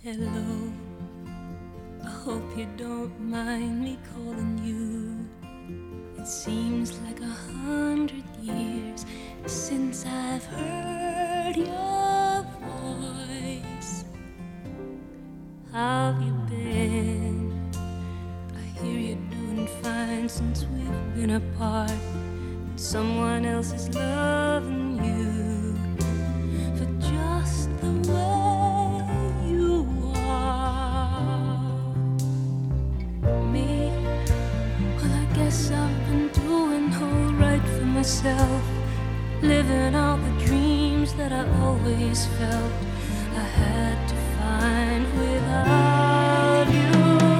Hello, I hope you don't mind me calling you. It seems like 100 years since I've heard your voice. How have you been? I hear you're doing fine since we've been apart. And someone else is loving you for just the way you are. Me, well, I guess I've been doing alright for myself, living out the dreams that I always felt I had to find without you,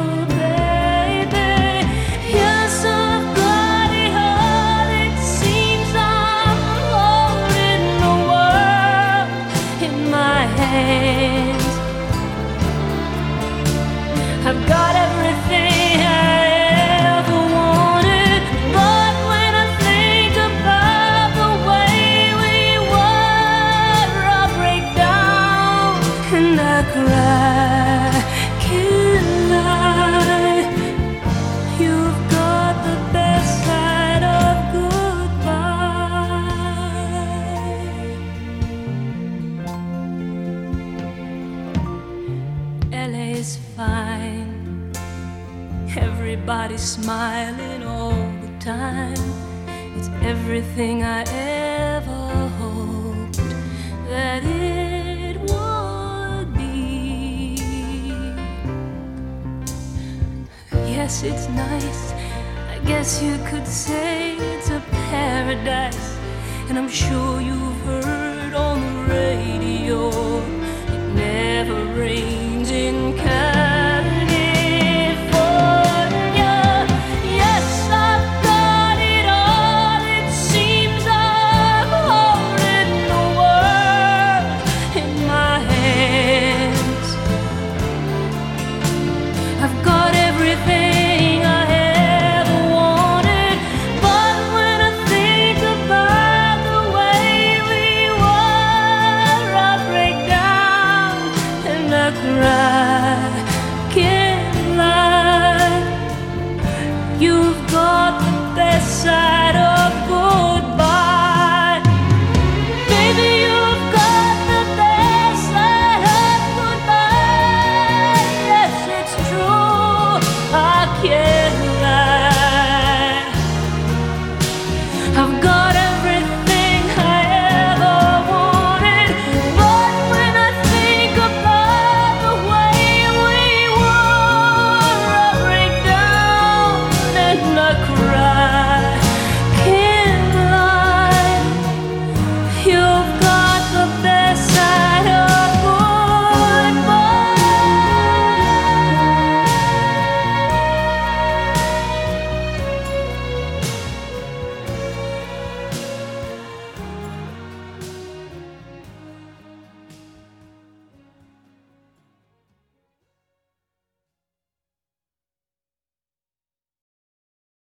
baby. You're so bloody hard, it seems I'm holding the world in my hands. I've got everything I ever wanted, but when I think about the way we were, I break down and I cry. Can't lie, you've got the best side of goodbye. LA's fine, everybody's smiling all the time. It's everything I ever hoped that it would be. Yes, it's nice, I guess you could say it's a paradise. And I'm sure you've heard on the radio, it never rains in California.